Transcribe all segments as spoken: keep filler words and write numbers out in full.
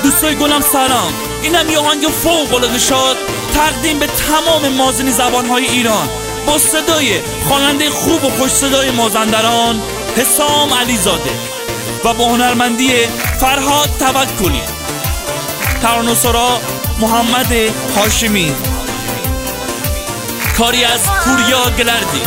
دوستای گلم سلام، اینم یه آهنگ فوق‌العاده شاد تقدیم به تمام مازنی زبانهای ایران با صدای خواننده خوب و خوش صدای مازندران حسام علیزاده و با هنرمندی فرهاد توکلی. ترانه سرا محمد هاشمی، کاری از پوریا گلردی.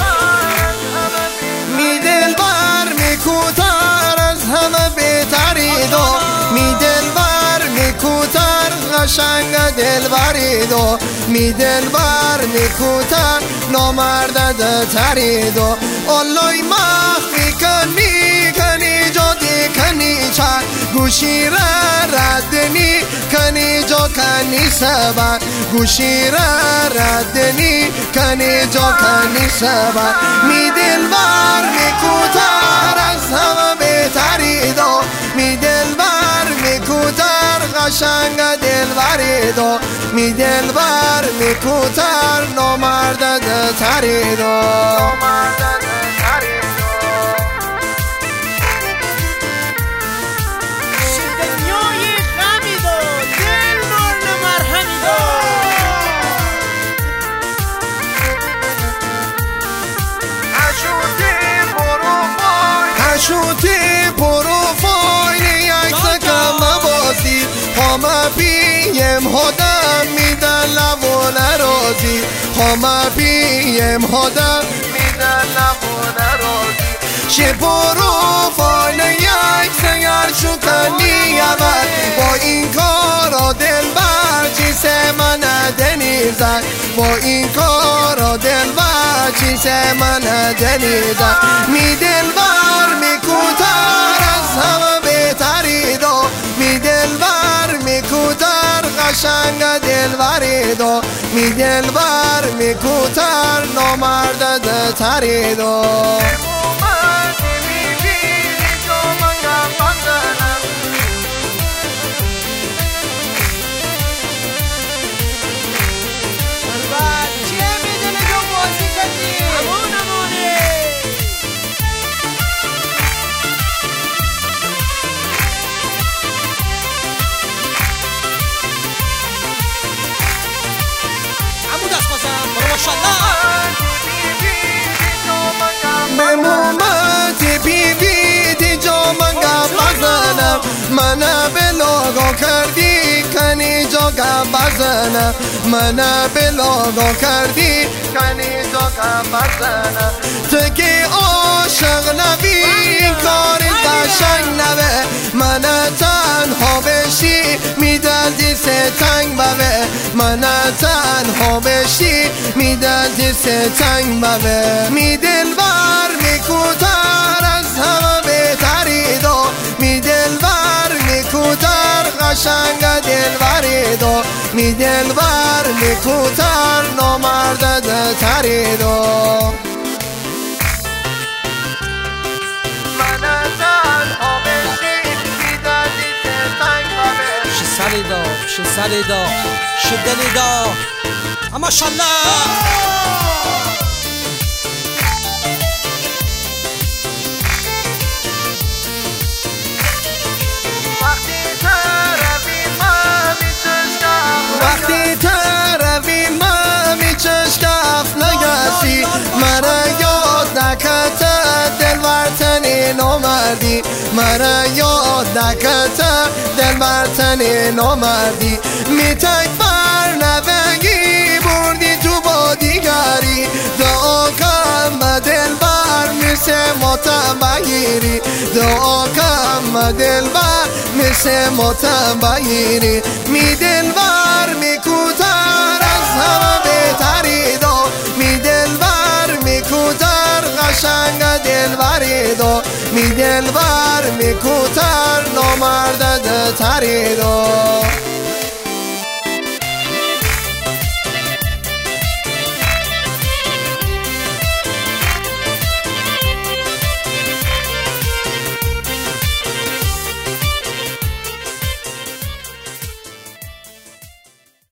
می دلبر می کوتر از همه بهتری دو، می دلبر می کوتر قشنگ دلبری دو، می دلبر می کوتر نامرد تری دو. اولای مخفی کنی کنی جادی کنی چر گوشی را ردنی کنی جا کنی سبر گوشی را ردنی کنی جا کنی سبر. می دلبر می کوتر از همه بهتری دو، می دلبر می کوتر قشنگ دلبری دو، می دلبر می کوتر نامرد تری دو. شوتی پروفایل یک سکم بازی همه پیم هدم میدن لبو نرازی همه پیم هدم میدن لبو نرازی. چه پروفایل یک سگر شکنی اول با این کارا دل بر چیز من دنیزن با این کارا دل بر چیز من دنیزن. می دل بر می کوتر از همه بهتری دو، می دل بر می کوتر قشنگ دلبری دو، می دل بر می کوتر نامرد تری دو. به مومت پیوی دی جا من گپ بزنم منه بلاگا کردی کنی جا گپ بزنم منه بلاگا کردی کنی جا گپ بزنم. تو که عاشق نبی کاری قشنگ نبه منه تنها بشی میدردی سه تنگ ببه منه تنها بشی میدردی سه تنگ ببه. می دلبر می کوتر از همه بهتری دو، می دلبر می کوتر قشنگ دلبری دو، می دلبر می کوتر نامرد تری دو. سریدا ش سریدا ش دلیدا ماشاءالله. وقتی تروی ما می چشکف نگسی مرا یاد نکت دلبرتنی نامردی مرا یاد نکت دلبرتنی نامردی. می تک بر نبگی بردی تو با دیگری دعا کم به دلبر میشه متبگیری دعا کم دلبر میشه متبگیری. می دلبر می کوتر از همه بهتری دو، می دلبر می کوتر قشنگ دلبری دو، می دلبر می کوتر نامرد تری دو.